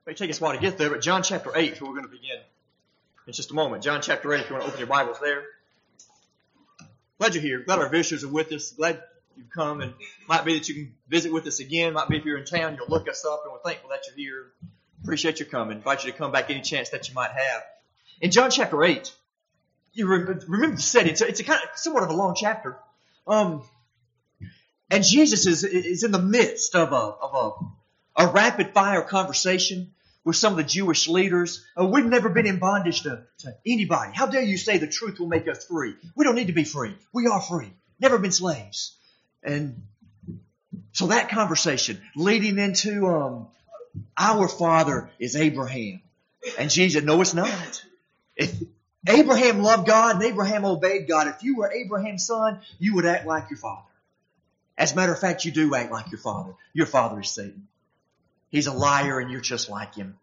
It may take us a while to get there, but John chapter 8 is where we're going to begin in just a moment. John chapter 8, if you want to open your Bibles there. Glad you're here. Glad our visitors are with us. Glad you've come, and might be that you can visit with us again. Might be if you're in town, you'll look us up, and we're thankful that you're here. Appreciate your coming. Invite you to come back any chance that you might have. In John chapter 8, you remember the setting. It's a kind of somewhat of a long chapter. And Jesus is in the midst of a rapid fire conversation with some of the Jewish leaders. We've never been in bondage to anybody. How dare you say the truth will make us free? We don't need to be free. We are free. Never been slaves. And so that conversation leading into our father is Abraham. And Jesus, no, it's not. If Abraham loved God and Abraham obeyed God, if you were Abraham's son, you would act like your father. As a matter of fact, you do act like your father. Your father is Satan. He's a liar and you're just like him.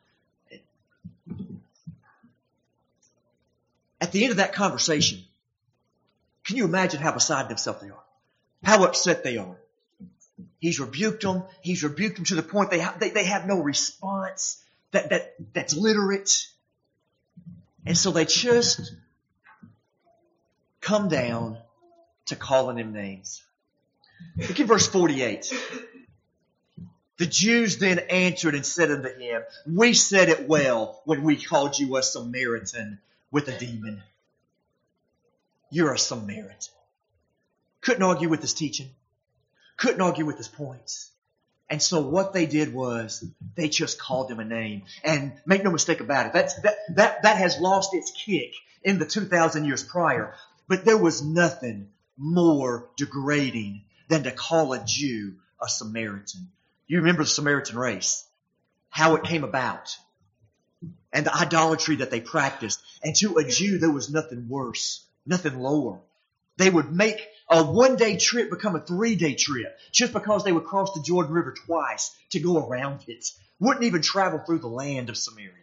At the end of that conversation, can you imagine how beside themselves they are? How upset they are. He's rebuked them. He's rebuked them to the point they have no response that's literate. And so they just come down to calling him names. Look at verse 48. The Jews then answered and said unto him, we said it well when we called you a Samaritan with a demon. You're a Samaritan. Couldn't argue with his teaching. Couldn't argue with his points. And so what they did was they just called him a name. And make no mistake about it, that has lost its kick in the 2,000 years prior. But there was nothing more degrading than to call a Jew a Samaritan. You remember the Samaritan race, how it came about, and the idolatry that they practiced. And to a Jew, there was nothing worse, nothing lower. They would make a one-day trip become a 3-day trip just because they would cross the Jordan River twice to go around it. Wouldn't even travel through the land of Samaria.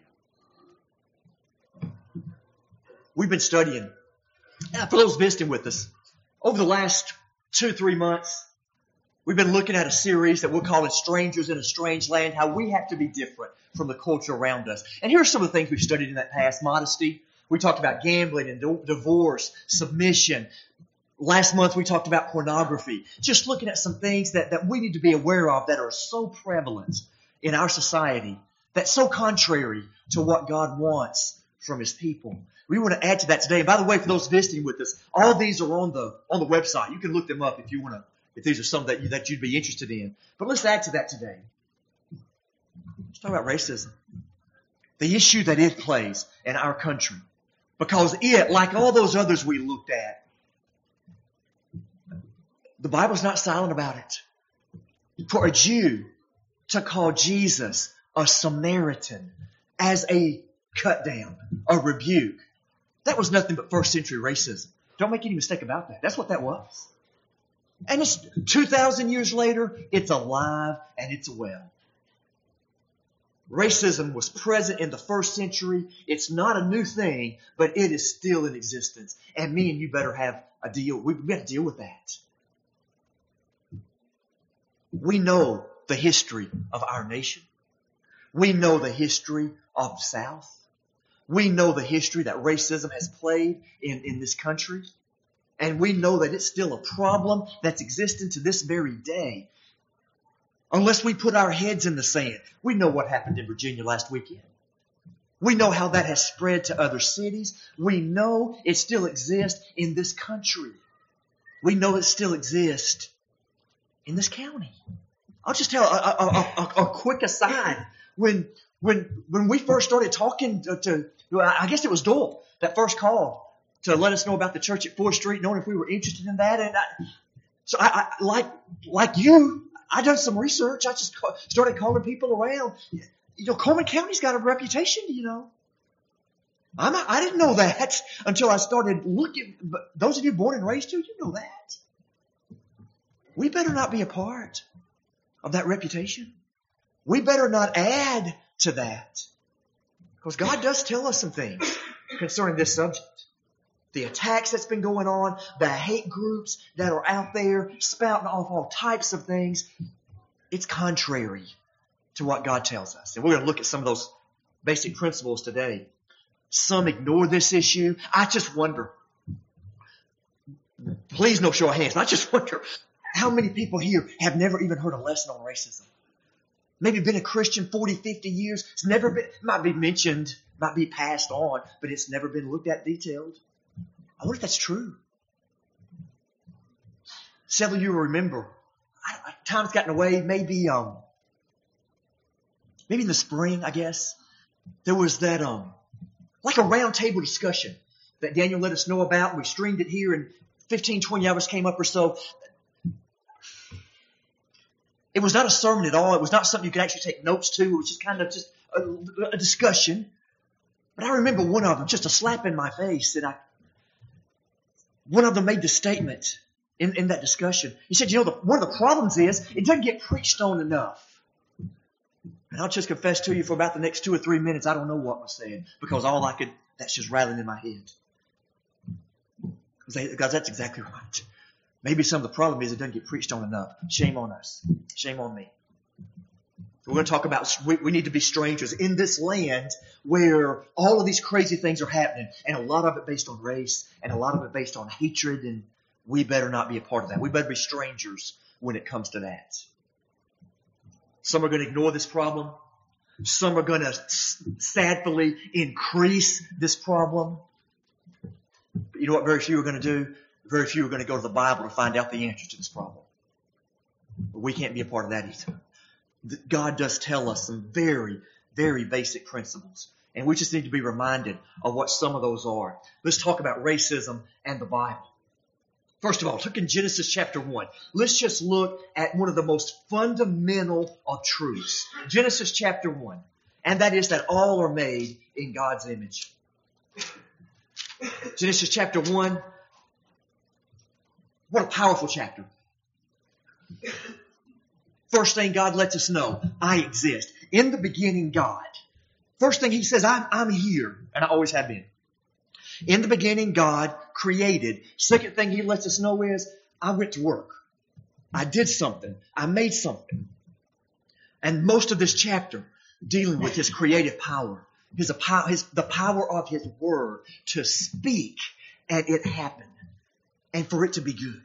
We've been studying, for those visiting with us, over the last 2-3 months, we've been looking at a series that we're calling Strangers in a Strange Land, how we have to be different from the culture around us. And here are some of the things we've studied in that past. Modesty. We talked about gambling and divorce, submission. Last month we talked about pornography. Just looking at some things that we need to be aware of that are so prevalent in our society, that's so contrary to what God wants from His people. We want to add to that today. And by the way, for those visiting with us, all these are on the website. You can look them up if you want to, if these are some that you'd be interested in. But let's add to that today. Let's talk about racism. The issue that it plays in our country. Because it, like all those others we looked at, the Bible's not silent about it. For a Jew to call Jesus a Samaritan as a cut down, a rebuke, that was nothing but first century racism. Don't make any mistake about that. That's what that was. And it's 2,000 years later, it's alive and it's well. Racism was present in the first century. It's not a new thing, but it is still in existence. And me and you better have a deal. We've got to deal with that. We know the history of our nation. We know the history of the South. We know the history that racism has played in this country. And we know that it's still a problem that's existing to this very day. Unless we put our heads in the sand. We know what happened in Virginia last weekend. We know how that has spread to other cities. We know it still exists in this country. We know it still exists in this county. I'll just tell a quick aside. When we first started talking to I guess it was Doyle that first called to let us know about the church at 4th Street, knowing if we were interested in that. And I like you, I done some research. I just started calling people around. You know, Coleman County's got a reputation, you know. I didn't know that until I started looking. But those of you born and raised here, you know that. We better not be a part of that reputation. We better not add to that. Because God does tell us some things concerning this subject. The attacks that's been going on, the hate groups that are out there spouting off all types of things. It's contrary to what God tells us. And we're going to look at some of those basic principles today. Some ignore this issue. I just wonder, please no show of hands, I just wonder how many people here have never even heard a lesson on racism. Maybe been a Christian 40, 50 years. It's never been, might be mentioned, might be passed on, but it's never been looked at detailed. I wonder if that's true. Several of you will remember, time's gotten away, maybe in the spring, I guess, there was that, like a round table discussion that Daniel let us know about. We streamed it here and 15, 20 hours came up or so. It was not a sermon at all. It was not something you could actually take notes to. It was just kind of just a discussion. But I remember one of them, just a slap in my face. And one of them made the statement in that discussion. He said, one of the problems is it doesn't get preached on enough. And I'll just confess to you, for about the next 2 or 3 minutes, I don't know what was said. Because that's just rattling in my head. Because that's exactly right. Maybe some of the problem is it doesn't get preached on enough. Shame on us. Shame on me. We're going to talk about we need to be strangers in this land where all of these crazy things are happening. And a lot of it based on race. And a lot of it based on hatred. And we better not be a part of that. We better be strangers when it comes to that. Some are going to ignore this problem. Some are going to sadly increase this problem. But you know what very few are going to do? Very few are going to go to the Bible to find out the answer to this problem. But we can't be a part of that either. God does tell us some very, very basic principles. And we just need to be reminded of what some of those are. Let's talk about racism and the Bible. First of all, look in Genesis chapter 1. Let's just look at one of the most fundamental of truths. Genesis chapter 1. And that is that all are made in God's image. Genesis chapter 1. What a powerful chapter. First thing God lets us know, I exist. In the beginning, God. First thing He says, I'm here. And I always have been. In the beginning, God created. Second thing He lets us know is, I went to work. I did something. I made something. And most of this chapter dealing with His creative power. The power of His word to speak and it happened. And for it to be good.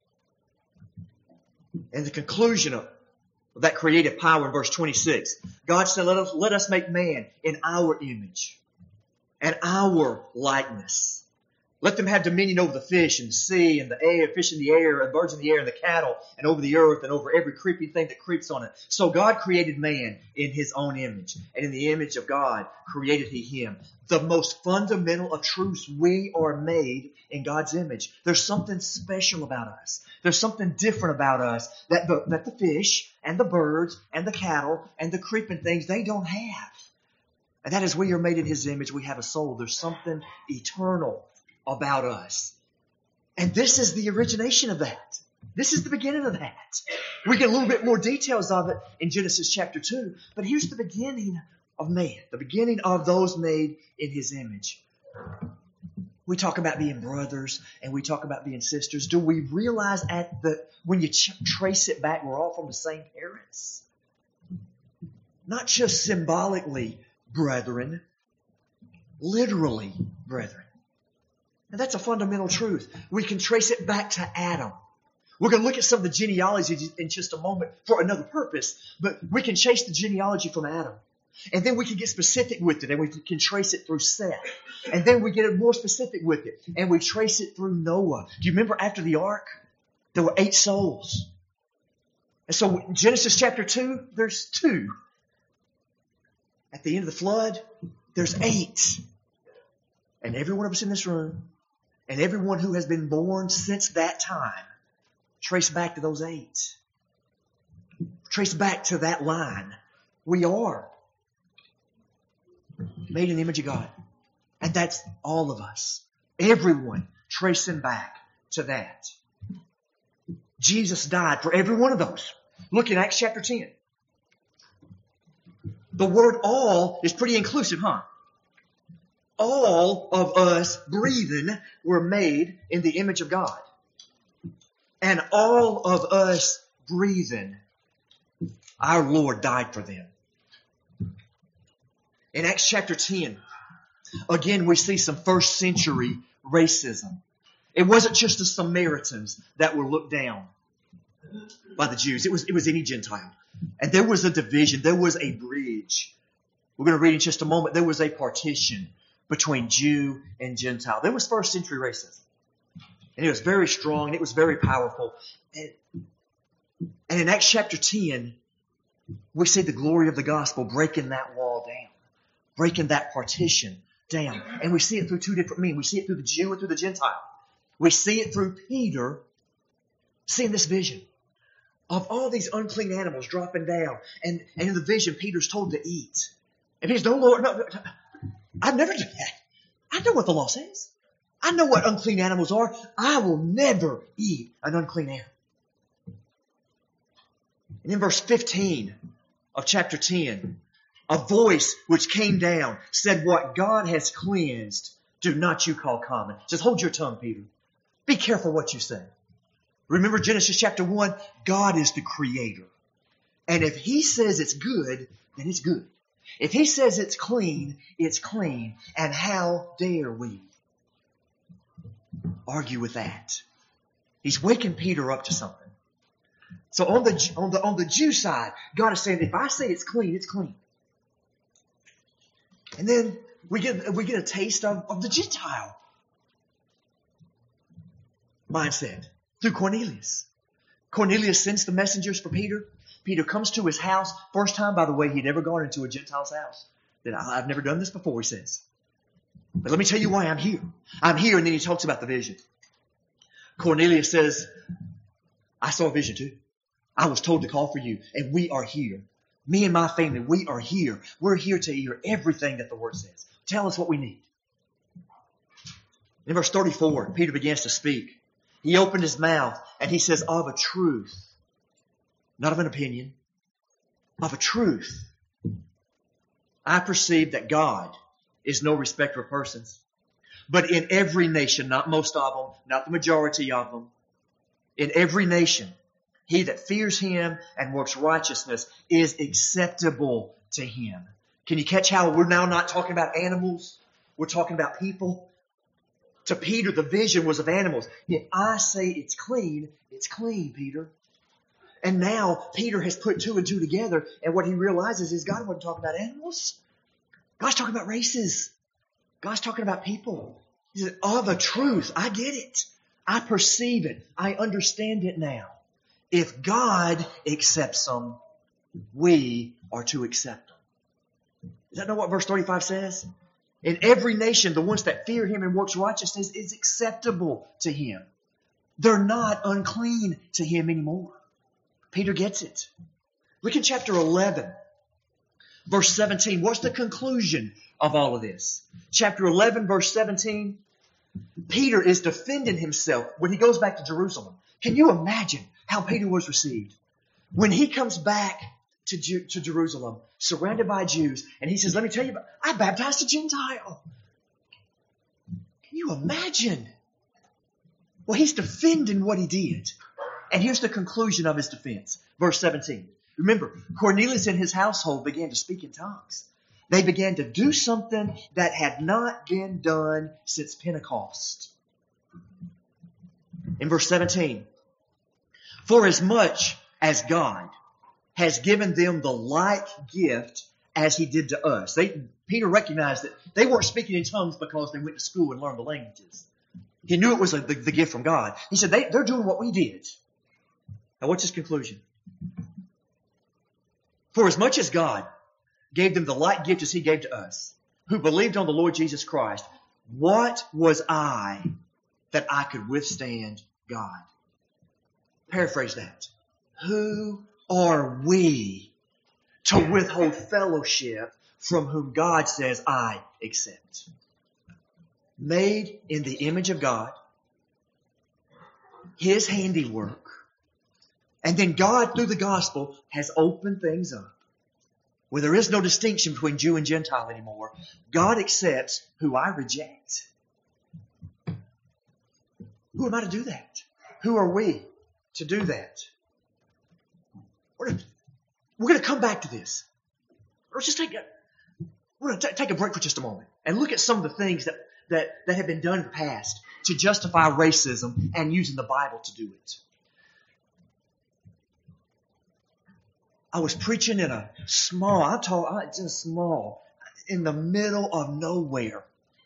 And the conclusion of that creative power in verse 26, God said, let us make man in our image and our likeness. Let them have dominion over the fish and the sea and the air, fish in the air and birds in the air and the cattle and over the earth and over every creeping thing that creeps on it. So God created man in His own image. And in the image of God created He him. The most fundamental of truths, we are made in God's image. There's something special about us. There's something different about us that the fish and the birds and the cattle and the creeping things, they don't have. And that is, we are made in His image. We have a soul. There's something eternal about us. And this is the origination of that. This is the beginning of that. We get a little bit more details of it in Genesis chapter 2. But here's the beginning of man. The beginning of those made in His image. We talk about being brothers and we talk about being sisters. Do we realize when you trace it back, we're all from the same parents? Not just symbolically brethren, literally brethren. And that's a fundamental truth. We can trace it back to Adam. We're going to look at some of the genealogy in just a moment for another purpose. But we can chase the genealogy from Adam. And then we can get specific with it. And we can trace it through Seth. And then we get more specific with it. And we trace it through Noah. Do you remember after the ark? There were 8 souls. And so in Genesis chapter 2, there's 2. At the end of the flood, there's 8. And every one of us in this room, and everyone who has been born since that time, trace back to those 8. Trace back to that line. We are made in the image of God. And that's all of us. Everyone tracing back to that. Jesus died for every one of those. Look in Acts chapter 10. The word all is pretty inclusive, huh? All of us breathing were made in the image of God. And all of us breathing, our Lord died for them. In Acts chapter 10, again, we see some first century racism. It wasn't just the Samaritans that were looked down by the Jews. It was any Gentile. And there was a division. There was a bridge. We're going to read in just a moment. There was a partition between Jew and Gentile. There was first century racism. And it was very strong. And it was very powerful. And in Acts chapter 10, we see the glory of the gospel breaking that wall down. Breaking that partition down. And we see it through two different means. We see it through the Jew and through the Gentile. We see it through Peter seeing this vision of all these unclean animals dropping down. And in the vision, Peter's told to eat. And he's, no, Lord, no, I've never done that. I know what the law says. I know what unclean animals are. I will never eat an unclean animal. And in verse 15 of chapter 10, a voice which came down said, what God has cleansed, do not you call common. It says, hold your tongue, Peter. Be careful what you say. Remember Genesis chapter 1, God is the creator. And if he says it's good, then it's good. If he says it's clean, it's clean. And how dare we argue with that? He's waking Peter up to something. So on the Jew side, God is saying, if I say it's clean, it's clean. And then we get a taste of the Gentile mindset through Cornelius. Cornelius sends the messengers for Peter. Peter comes to his house. First time, by the way, he'd ever gone into a Gentile's house. I've never done this before, he says. But let me tell you why I'm here. I'm here, and then he talks about the vision. Cornelius says, I saw a vision too. I was told to call for you, and we are here. Me and my family, we are here. We're here to hear everything that the Word says. Tell us what we need. In verse 34, Peter begins to speak. He opened his mouth and he says, of a truth, not of an opinion, of a truth, I perceive that God is no respecter of persons. But in every nation, not most of them, not the majority of them, in every nation, he that fears him and works righteousness is acceptable to him. Can you catch how we're now not talking about animals? We're talking about people. To Peter, the vision was of animals. If I say it's clean, Peter. And now Peter has put two and two together, and what he realizes is God wasn't talking about animals. God's talking about races. God's talking about people. He said, of a truth, I get it. I perceive it. I understand it now. If God accepts them, we are to accept them. Does that know what verse 35 says? In every nation, the ones that fear him and works righteousness is acceptable to him. They're not unclean to him anymore. Peter gets it. Look at chapter 11, verse 17. What's the conclusion of all of this? Chapter 11, verse 17. Peter is defending himself when he goes back to Jerusalem. Can you imagine how Peter was received? When he comes back to Jerusalem, surrounded by Jews, and he says, let me tell you, I baptized a Gentile. Can you imagine? Well, he's defending what he did. And here's the conclusion of his defense. Verse 17. Remember, Cornelius and his household began to speak in tongues. They began to do something that had not been done since Pentecost. In verse 17, for as much as God has given them the like gift as he did to us. Peter recognized that they weren't speaking in tongues because they went to school and learned the languages. He knew it was the gift from God. He said, they're doing what we did. Now what's his conclusion? For as much as God gave them the like gift as he gave to us, who believed on the Lord Jesus Christ, what was I that I could withstand God? Paraphrase that. Who are we to withhold fellowship from whom God says, I accept? Made in the image of God, his handiwork, and then God, through the gospel, has opened things up where there is no distinction between Jew and Gentile anymore. God accepts who I reject. Who am I to do that? Who are we to do that? We're going to come back to this. Let's just take want to take a break for just a moment and look at some of the things that have been done in the past to justify racism and using the Bible to do it. I was preaching in a small, in the middle of nowhere.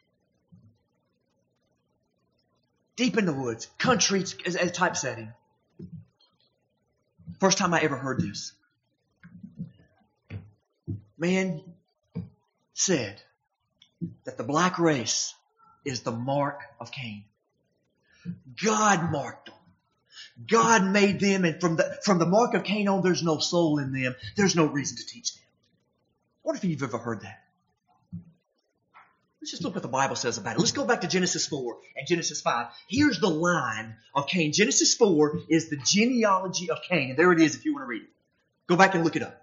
Deep in the woods, country as type setting. First time I ever heard this. Man said that the black race is the mark of Cain. God marked them. God made them, and from the mark of Cain on, there's no soul in them. There's no reason to teach them. What if you've ever heard that? Let's just look what the Bible says about it. Let's go back to Genesis 4 and Genesis 5. Here's the line of Cain. Genesis 4 is the genealogy of Cain. And there it is if you want to read it. Go back and look it up.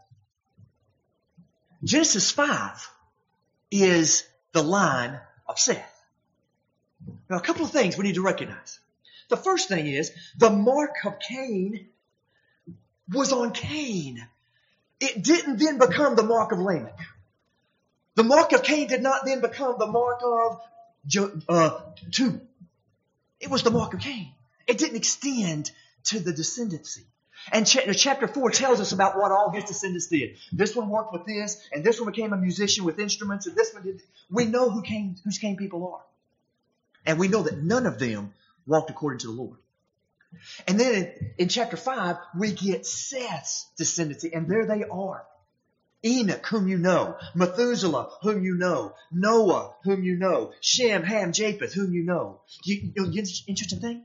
Genesis 5 is the line of Seth. Now, a couple of things we need to recognize. The first thing is the mark of Cain was on Cain. It didn't then become the mark of Lamech. The mark of Cain did not then become the mark of Tubal. It was the mark of Cain. It didn't extend to the descendancy. And chapter 4 tells us about what all his descendants did. This one worked with this, and this one became a musician with instruments, and this one did. We know whose Cain people are. And we know that none of them walked according to the Lord. And then in chapter 5, we get Seth's descendancy, and there they are. Enoch, whom you know. Methuselah, whom you know. Noah, whom you know. Shem, Ham, Japheth, whom you know. Interesting thing?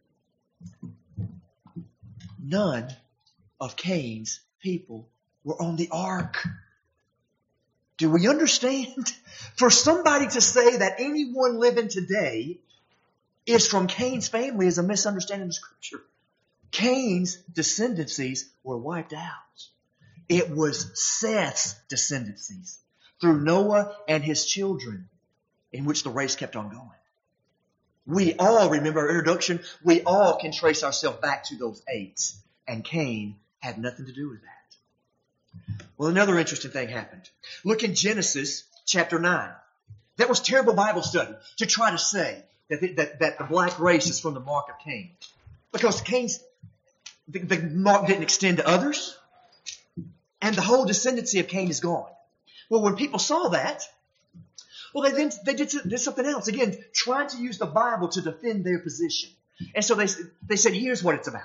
None of Cain's people were on the ark. Do we understand? For somebody to say that anyone living today is from Cain's family is a misunderstanding of Scripture. Cain's descendancies were wiped out. It was Seth's descendancies through Noah and his children in which the race kept on going. We all, remember our introduction, we all can trace ourselves back to those 8. And Cain had nothing to do with that. Well, another interesting thing happened. Look in Genesis chapter 9. That was terrible Bible study to try to say that the black race is from the mark of Cain. Because the mark didn't extend to others. And the whole descendancy of Cain is gone. Well, when people saw that, well, they did something else. Again, trying to use the Bible to defend their position. And so they said, here's what it's about.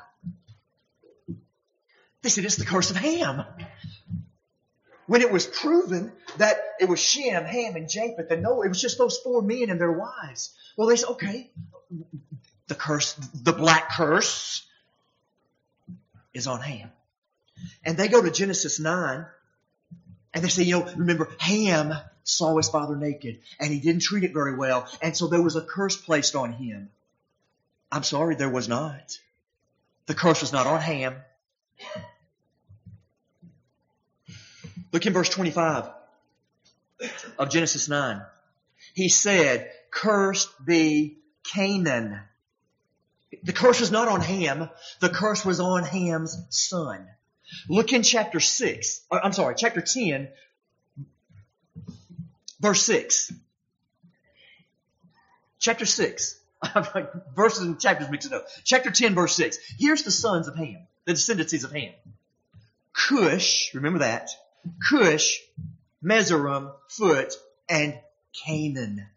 They said, it's the curse of Ham. When it was proven that it was Shem, Ham, and Japheth, and Noah, it was just those 4 men and their wives. Well, they said, okay, the black curse is on Ham. And they go to Genesis 9, and they say, remember, Ham saw his father naked, and he didn't treat it very well, and so there was a curse placed on him. I'm sorry, there was not. The curse was not on Ham. Look in verse 25 of Genesis 9. He said, cursed be Canaan. The curse was not on Ham. The curse was on Ham's son. Look in chapter 10, verse 6. Chapter 6. Verses and chapters mixed up. Chapter 10, verse 6. Here's the sons of Ham, the descendancies of Ham. Cush, remember that. Cush, Mezoram, Phut, and Canaan.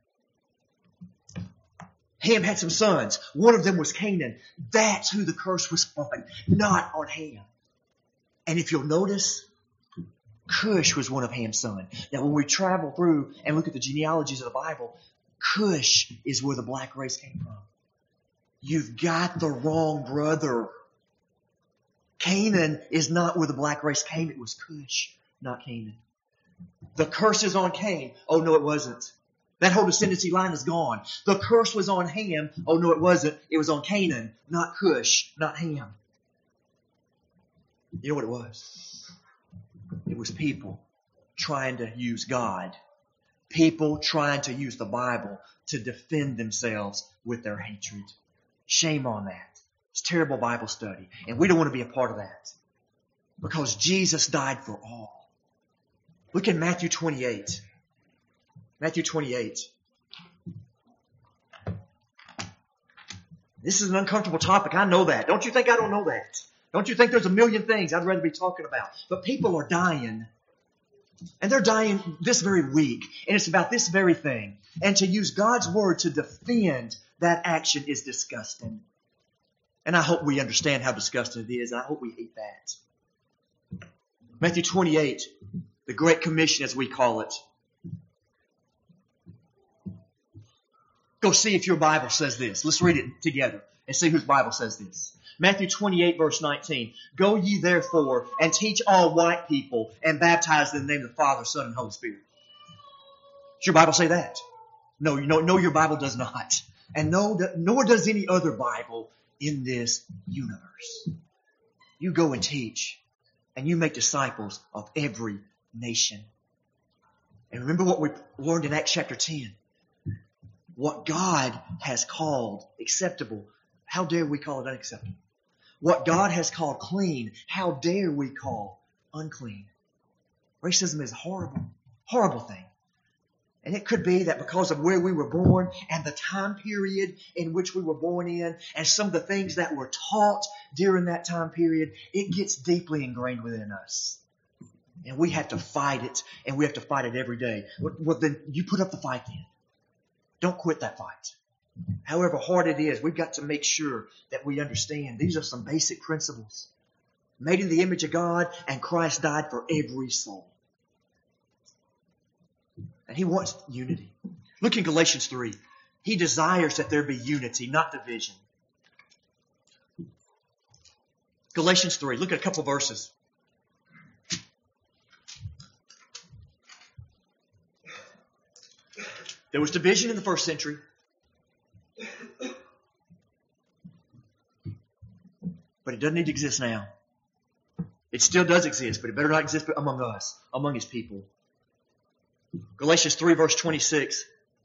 Ham had some sons. One of them was Canaan. That's who the curse was on, not on Ham. And if you'll notice, Cush was one of Ham's sons. Now, when we travel through and look at the genealogies of the Bible, Cush is where the black race came from. You've got the wrong brother. Canaan is not where the black race came. It was Cush, not Canaan. The curse is on Cain. Oh, no, it wasn't. That whole descendancy line is gone. The curse was on Ham. Oh, no, it wasn't. It was on Canaan, not Cush, not Ham. You know what it was? It was people trying to use God. People trying to use the Bible to defend themselves with their hatred. Shame on that. It's terrible Bible study. And we don't want to be a part of that. Because Jesus died for all. Look in Matthew 28. Matthew 28. This is an uncomfortable topic. I know that. Don't you think I don't know that? Don't you think there's a million things I'd rather be talking about? But people are dying. And they're dying this very week. And it's about this very thing. And to use God's word to defend that action is disgusting. And I hope we understand how disgusting it is. And I hope we hate that. Matthew 28, the Great Commission as we call it. Go see if your Bible says this. Let's read it together and see whose Bible says this. Matthew 28, verse 19. Go ye therefore and teach all white people and baptize them in the name of the Father, Son, and Holy Spirit. Does your Bible say that? No, your Bible does not. And nor does any other Bible in this universe. You go and teach, and you make disciples of every nation. And remember what we learned in Acts chapter 10. What God has called acceptable, how dare we call it unacceptable? What God has called clean, how dare we call unclean? Racism is a horrible, horrible thing. And it could be that because of where we were born and the time period in which we were born in and some of the things that were taught during that time period, it gets deeply ingrained within us. And we have to fight it, and we have to fight it every day. Well, then you put up the fight then. Don't quit that fight. However hard it is, we've got to make sure that we understand these are some basic principles. Made in the image of God, and Christ died for every soul. And He wants unity. Look in Galatians 3. He desires that there be unity, not division. Galatians 3. Look at a couple verses. There was division in the first century. But it doesn't need to exist now. It still does exist, but it better not exist among us, among His people. Galatians 3 verse 26.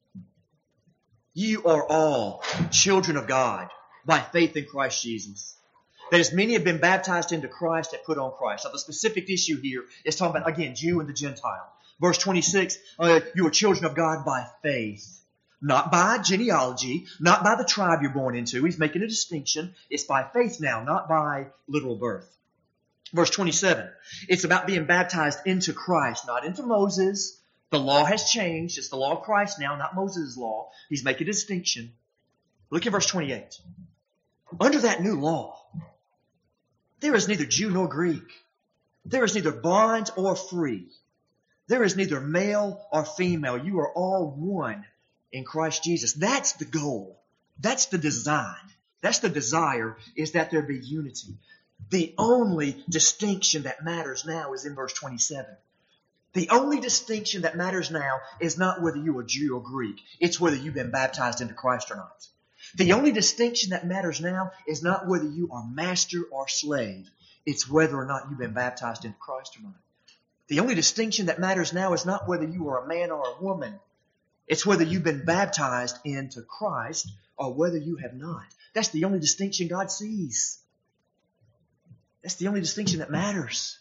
You are all children of God by faith in Christ Jesus. That as many have been baptized into Christ that put on Christ. Now the specific issue here is talking about, again, Jew and the Gentile. Verse 26, you are children of God by faith. Not by genealogy, not by the tribe you're born into. He's making a distinction. It's by faith now, not by literal birth. Verse 27, it's about being baptized into Christ, not into Moses. The law has changed. It's the law of Christ now, not Moses' law. He's making a distinction. Look at verse 28. Under that new law, there is neither Jew nor Greek. There is neither bond or free. There is neither male or female. You are all one in Christ Jesus. That's the goal. That's the design. That's the desire, is that there be unity. The only distinction that matters now is in verse 27. The only distinction that matters now is not whether you are Jew or Greek. It's whether you've been baptized into Christ or not. The only distinction that matters now is not whether you are master or slave. It's whether or not you've been baptized into Christ or not. The only distinction that matters now is not whether you are a man or a woman. It's whether you've been baptized into Christ or whether you have not. That's the only distinction God sees. That's the only distinction that matters.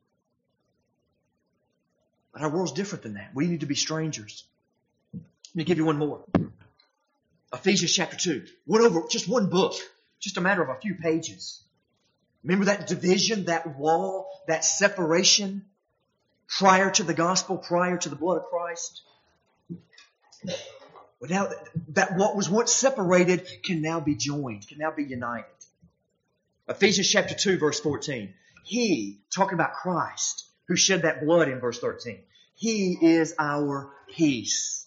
But our world's different than that. We need to be strangers. Let me give you one more. Ephesians chapter 2. Went over just one book. Just a matter of a few pages. Remember that division, that wall, that separation prior to the gospel, prior to the blood of Christ? But now that what was once separated can now be joined, can now be united. Ephesians chapter 2 verse 14. He, talking about Christ, who shed that blood in verse 13. He is our peace.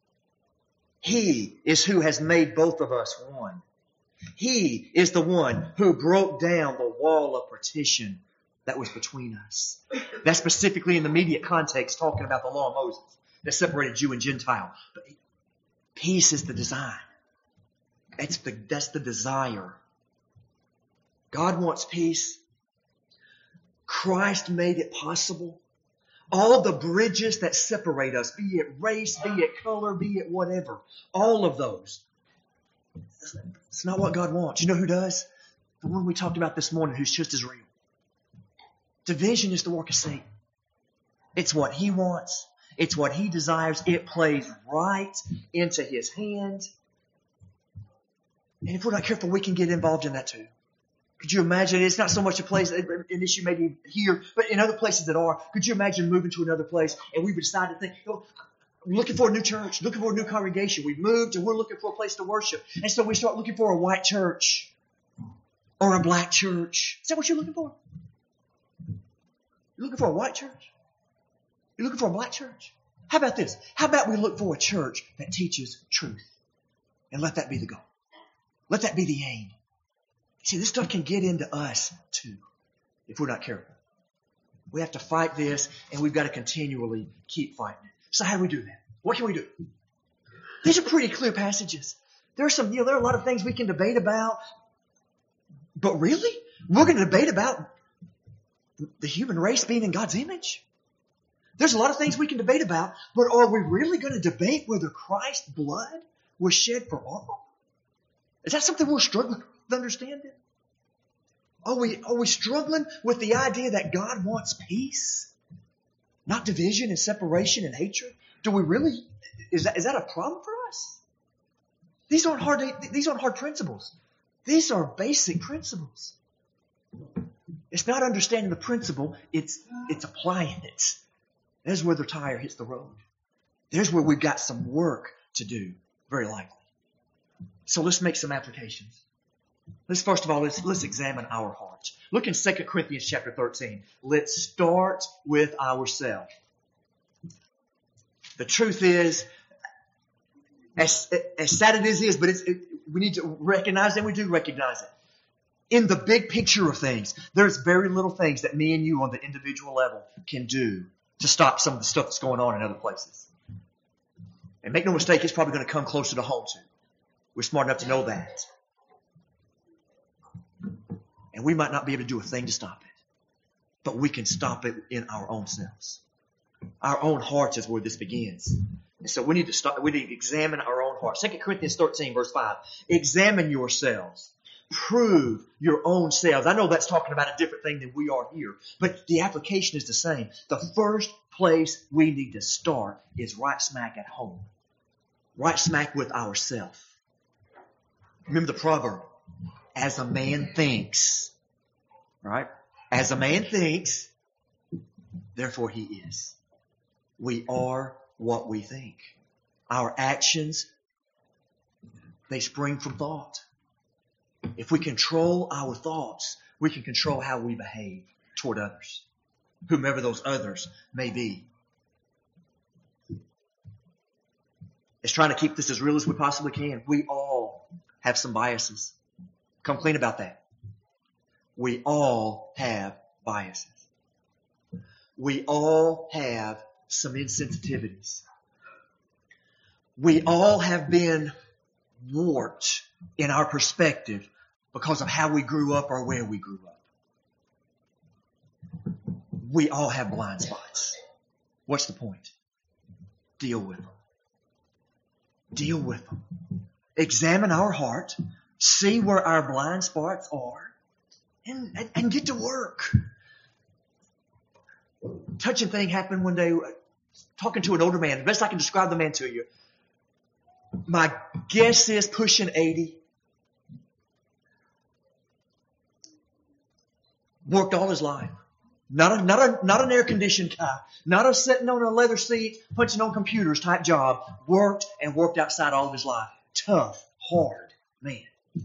He is who has made both of us one. He is the one who broke down the wall of partition that was between us. That's specifically in the immediate context talking about the law of Moses that separated Jew and Gentile. But peace is the design. That's the desire. God wants peace. Christ made it possible. All the bridges that separate us, be it race, be it color, be it whatever, all of those. It's not what God wants. You know who does? The one we talked about this morning, who's just as real. Division is the work of Satan. It's what he wants. It's what He desires. It plays right into His hand. And if we're not careful, we can get involved in that too. Could you imagine? It's not so much a place, an issue maybe here, but in other places that are. Could you imagine moving to another place and we would decide to think, we're looking for a new church, looking for a new congregation. We've moved and we're looking for a place to worship. And so we start looking for a white church or a black church. Is that what you're looking for? You're looking for a white church? You're looking for a black church? How about this? How about we look for a church that teaches truth? And let that be the goal. Let that be the aim. See, this stuff can get into us too if we're not careful. We have to fight this, and we've got to continually keep fighting it. So how do we do that? What can we do? These are pretty clear passages. There are there are a lot of things we can debate about. But really? We're going to debate about the human race being in God's image? There's a lot of things we can debate about, but are we really going to debate whether Christ's blood was shed for all? Is that something we're struggling with understanding? Are we struggling with the idea that God wants peace? Not division and separation and hatred? Do we really, is that a problem for us? These aren't hard principles. These are basic principles. It's not understanding the principle, it's applying it. There's where the tire hits the road. There's where we've got some work to do, very likely. So let's make some applications. First of all, let's examine our hearts. Look in 2 Corinthians chapter 13. Let's start with ourselves. The truth is, as sad it is, but we need to recognize, and we do recognize it. In the big picture of things, there's very little things that me and you on the individual level can do to stop some of the stuff that's going on in other places. And make no mistake, it's probably going to come closer to home too. We're smart enough to know that. And we might not be able to do a thing to stop it. But we can stop it in our own selves. Our own hearts is where this begins. And so we need to examine our own hearts. 2 Corinthians 13 verse 5. Examine yourselves. Prove your own selves. I know that's talking about a different thing than we are here, but the application is the same. The first place we need to start is right smack at home. Right smack with ourselves. Remember the proverb, as a man thinks, right? As a man thinks, therefore he is. We are what we think. Our actions, they spring from thought. If we control our thoughts, we can control how we behave toward others, whomever those others may be. It's trying to keep this as real as we possibly can. We all have some biases. Come clean about that. We all have biases. We all have some insensitivities. We all have been warped in our perspective because of how we grew up or where we grew up. We all have blind spots. What's the point? Deal with them. Deal with them. Examine our heart. See where our blind spots are. And get to work. Touching thing happened one day. Talking to an older man. The best I can describe the man to you. My guess is pushing 80. Worked all his life. Not an air-conditioned guy. Not a sitting on a leather seat, punching on computers type job. Worked outside all of his life. Tough, hard man.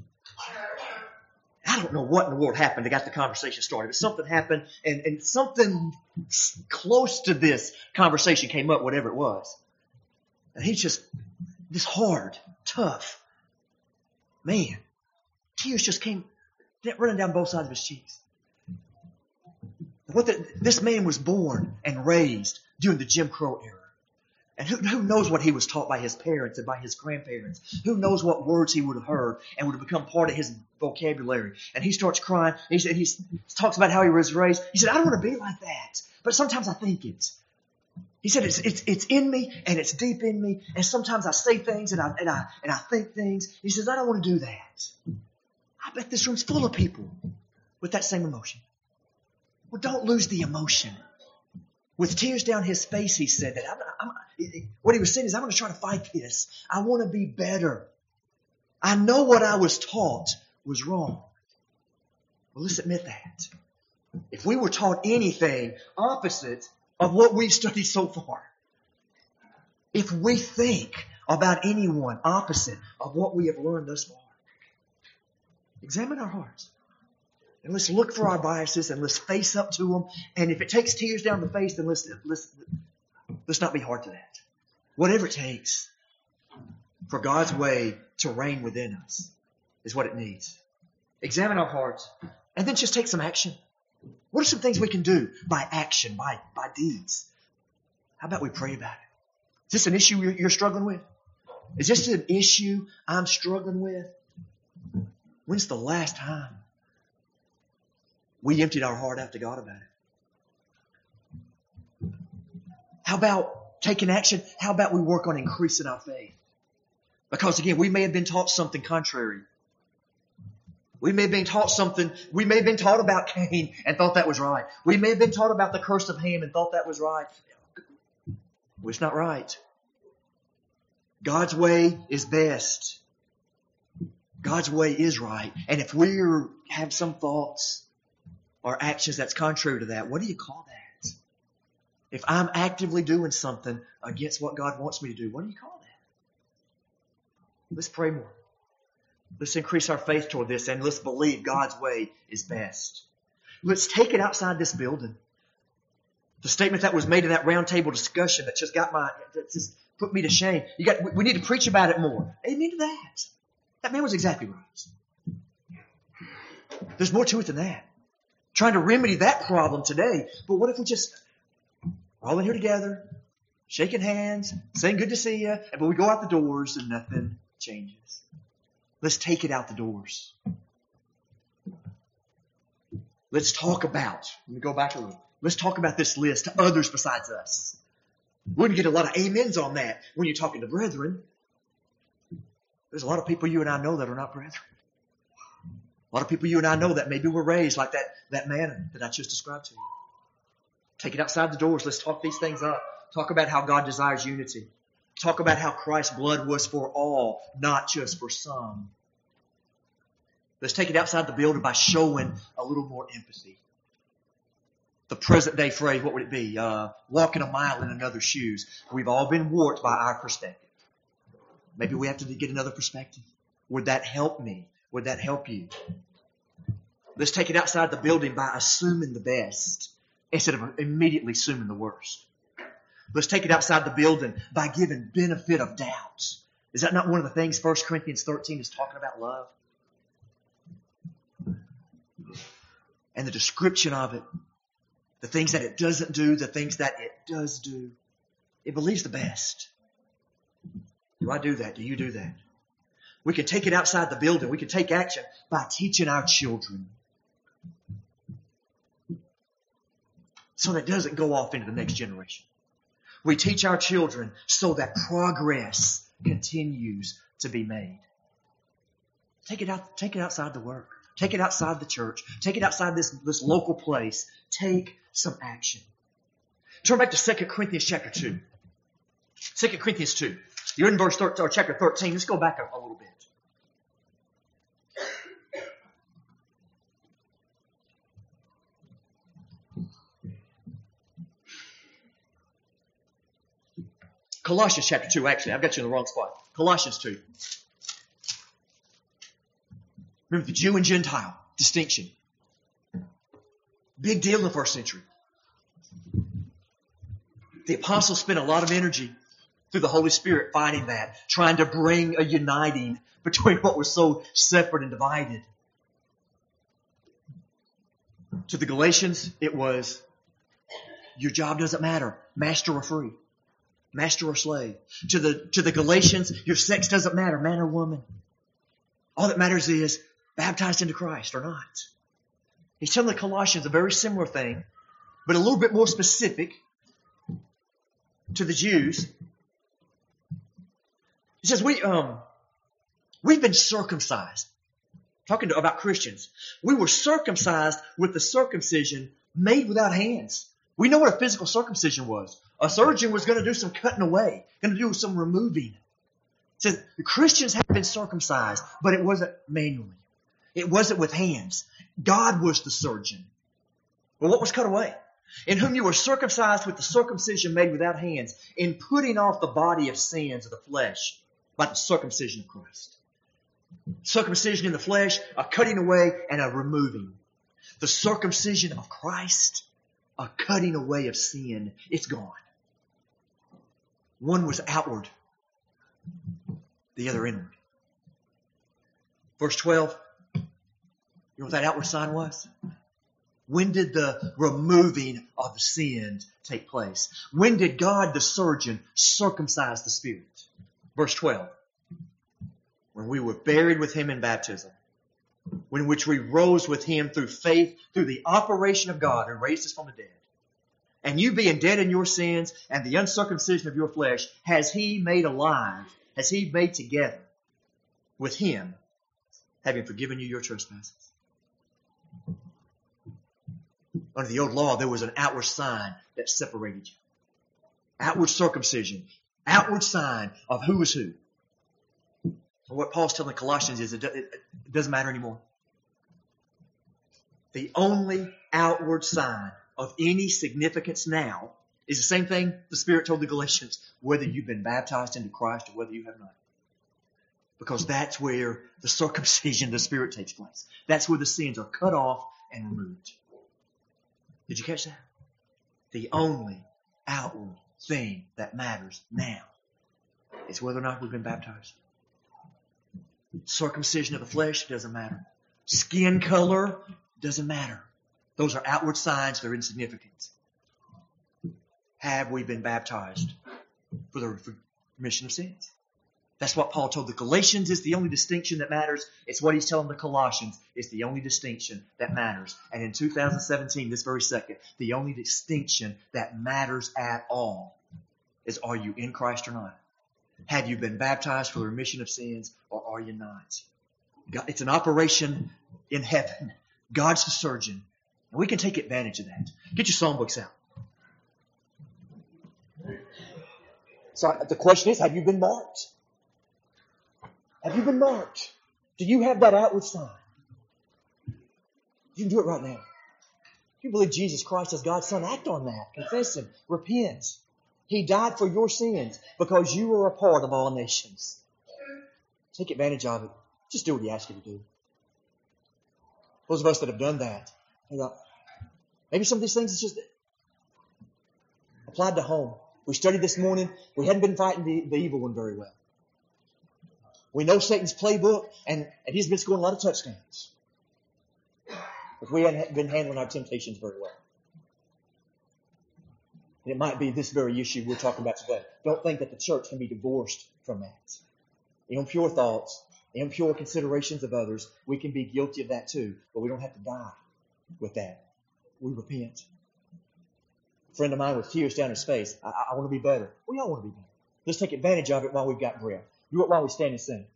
I don't know what in the world happened to get the conversation started, but something happened and something close to this conversation came up, whatever it was. And he's just this hard, tough man. Tears just came running down both sides of his cheeks. This man was born and raised during the Jim Crow era. And who knows what he was taught by his parents and by his grandparents. Who knows what words he would have heard and would have become part of his vocabulary. And he starts crying. He talks about how he was raised. He said, I don't want to be like that. But sometimes I think it. He said, it's in me and it's deep in me. And sometimes I say things and I think things. He says, I don't want to do that. I bet this room's full of people with that same emotion. Well, don't lose the emotion. With tears down his face, he said that. What he was saying is, I'm going to try to fight this. I want to be better. I know what I was taught was wrong. Well, let's admit that. If we were taught anything opposite of what we've studied so far, if we think about anyone opposite of what we have learned thus far, examine our hearts. And let's look for our biases and let's face up to them. And if it takes tears down the face, then let's not be hard to that. Whatever it takes for God's way to reign within us is what it needs. Examine our hearts and then just take some action. What are some things we can do by action, by deeds? How about we pray about it? Is this an issue you're struggling with? Is this an issue I'm struggling with? When's the last time we emptied our heart out to God about it? How about taking action? How about we work on increasing our faith? Because again, we may have been taught something contrary. We may have been taught something. We may have been taught about Cain and thought that was right. We may have been taught about the curse of Ham and thought that was right. Well, it's not right. God's way is best. God's way is right. And if we have some thoughts or actions that's contrary to that, what do you call that? If I'm actively doing something against what God wants me to do, what do you call that? Let's pray more. Let's increase our faith toward this and let's believe God's way is best. Let's take it outside this building. The statement that was made in that round table discussion that just put me to shame. We need to preach about it more. Amen to that. That man was exactly right. There's more to it than that. Trying to remedy that problem today. But what if we just all in here together, shaking hands, saying good to see you, but we go out the doors and nothing changes. Let's take it out the doors. Let's talk about, let me go back a little. Let's talk about this list to others besides us. We're going to get a lot of amens on that when you're talking to brethren. There's a lot of people you and I know that are not brethren. A lot of people you and I know that maybe were raised like that man that I just described to you. Take it outside the doors. Let's talk these things up. Talk about how God desires unity. Talk about how Christ's blood was for all, not just for some. Let's take it outside the building by showing a little more empathy. The present day phrase, what would it be? Walking a mile in another's shoes. We've all been warped by our perspective. Maybe we have to get another perspective. Would that help me? Would that help you? Let's take it outside the building by assuming the best instead of immediately assuming the worst. Let's take it outside the building by giving benefit of doubt. Is that not one of the things 1 Corinthians 13 is talking about love? And the description of it, the things that it doesn't do, the things that it does do. It believes the best. Do I do that? Do you do that? We can take it outside the building. We can take action by teaching our children. So that it doesn't go off into the next generation. We teach our children so that progress continues to be made. Take it outside the work. Take it outside the church. Take it outside this local place. Take some action. Turn back to 2 Corinthians chapter 2. 2 Corinthians 2. You're in verse 13, or chapter 13. Let's go back a little bit. Colossians chapter 2, actually. I've got you in the wrong spot. Colossians 2. Remember the Jew and Gentile distinction. Big deal in the first century. The apostles spent a lot of energy through the Holy Spirit fighting that, trying to bring a uniting between what was so separate and divided. To the Galatians, it was, your job doesn't matter. Master or free. Master or slave. To the Galatians, your sex doesn't matter, man or woman. All that matters is baptized into Christ or not. He's telling the Colossians a very similar thing, but a little bit more specific to the Jews. He says, we've been circumcised. Talking about Christians. We were circumcised with the circumcision made without hands. We know what a physical circumcision was. A surgeon was going to do some cutting away, going to do some removing. It says the Christians have been circumcised, but it wasn't manually. It wasn't with hands. God was the surgeon. Well, what was cut away? In whom you were circumcised with the circumcision made without hands, in putting off the body of sins of the flesh by the circumcision of Christ. Circumcision in the flesh, a cutting away and a removing. The circumcision of Christ, a cutting away of sin. It's gone. One was outward, the other inward. Verse 12, you know what that outward sign was? When did the removing of the sins take place? When did God the surgeon circumcise the Spirit? Verse 12. When we were buried with Him in baptism, in which we rose with Him through faith, through the operation of God who raised us from the dead. And you being dead in your sins and the uncircumcision of your flesh, has He made alive, has He made together with Him, having forgiven you your trespasses. Under the old law, there was an outward sign that separated you. Outward circumcision. Outward sign of who is who. And what Paul's telling the Colossians is it doesn't matter anymore. The only outward sign of any significance now is the same thing the Spirit told the Galatians, whether you've been baptized into Christ or whether you have not. Because that's where the circumcision of the Spirit takes place. That's where the sins are cut off and removed. Did you catch that? The only outward thing that matters now is whether or not we've been baptized. Circumcision of the flesh doesn't matter. Skin color doesn't matter. Those are outward signs. They're insignificant. Have we been baptized for the remission of sins? That's what Paul told the Galatians is the only distinction that matters. It's what he's telling the Colossians. It's the only distinction that matters. And in 2017, this very second, the only distinction that matters at all is, are you in Christ or not? Have you been baptized for the remission of sins or are you not? God, it's an operation in heaven. God's the surgeon. And we can take advantage of that. Get your songbooks out. So the question is, have you been marked? Have you been marked? Do you have that outward sign? You can do it right now. If you believe Jesus Christ is God's Son, act on that. Confess Him. Repent. He died for your sins because you are a part of all nations. Take advantage of it. Just do what He asks you to do. Those of us that have done that, maybe some of these things is just applied to home. We studied this morning. We hadn't been fighting the evil one very well. We know Satan's playbook, and he's been scoring a lot of touchdowns. But we haven't been handling our temptations very well. And it might be this very issue we're talking about today. Don't think that the church can be divorced from that. The impure thoughts, the impure considerations of others, we can be guilty of that too, but we don't have to die with that. We repent. A friend of mine with tears down his face, I want to be better. We all want to be better. Let's take advantage of it while we've got breath. Do it while we stand and sing.